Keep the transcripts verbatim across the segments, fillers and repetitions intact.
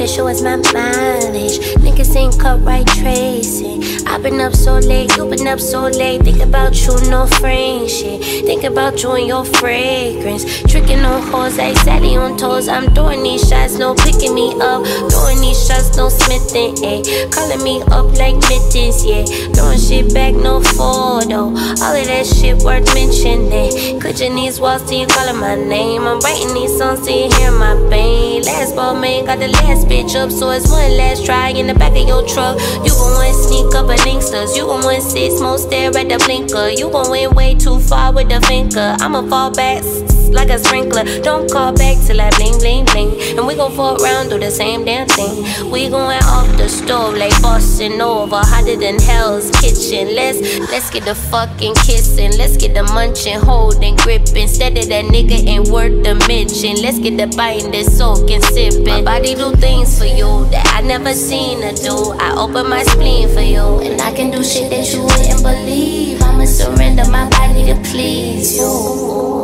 to show us my mileage. Niggas ain't cut right tracing. I've been up so late, you been up so late. Think about you, no frame shit. Think about you and your fragrance. Tricking on hoes like Sally on toes. I'm doing these shots, no picking me up. Doing these shots, no smithing, ayy. Calling me up like mittens, yeah. Throwing shit back, no photo. All of that shit worth mentioning. Clicking these walls till you calling my name. I'm writing these songs till you hear my pain. Last ball man got the last bitch up, so it's one last try in the back of your truck. You gon' want sneak up a linksters. You gon' want six more stare at the blinker. You gon' went way too far with the finger. I'ma fall back like a sprinkler. Don't call back till I bling bling bling. And we gon' fuck around, do the same damn thing. We going off the stove like Boston over, hotter than Hell's Kitchen. Let's let's get the fucking kissing. Let's get the munching, holding, gripping. Instead of that nigga ain't worth the mention. Let's get the biting, the soaking, sipping. My body do things for you that I never seen her do. I open my spleen for you, and I can do shit that you wouldn't believe. I'ma surrender my body to please you.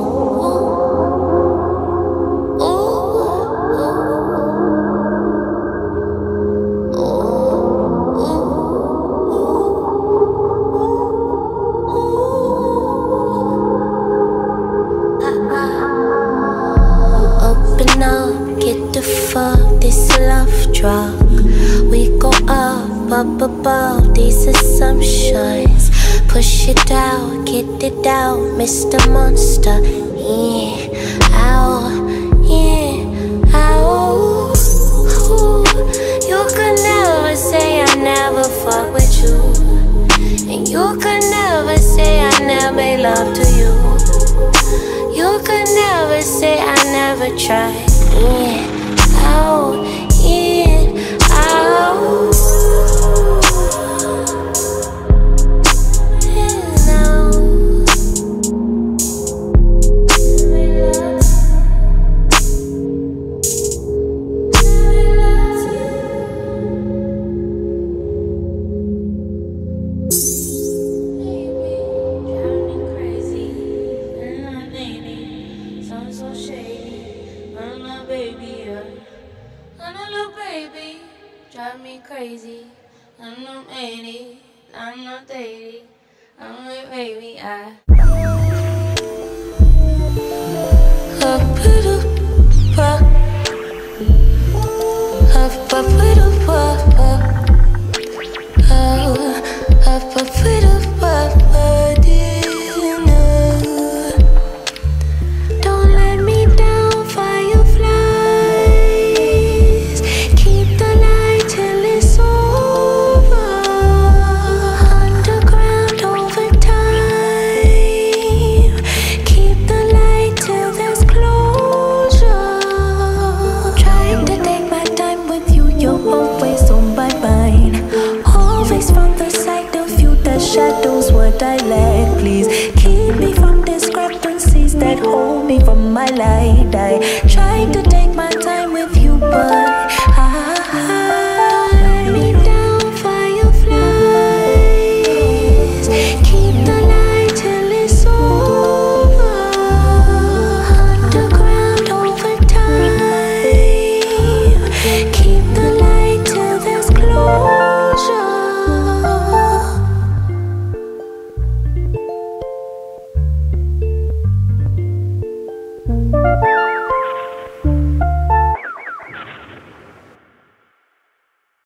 We go up, up above these assumptions. Push it out, get it out, Mister Monster. Yeah, ow, yeah, ow. Ooh. You could never say I never fuck with you, and you could never say I never made love to you. You could never say I never tried. Yeah, ow. Drive me crazy. I'm not eighty, I'm not eighty. I'm like, baby, I. Up it up, up. Up up it up, up, up. Up up it up, up, up. Don't let me down, fireflies. Keep the light till it's over. Underground over time. Keep the light till there's closure. Trying to take my time with you, you're always on my mind. Always from the side of you, the shadows what I lack. Please keep me from discrepancies that hold me from my light. I try to take my time with you, but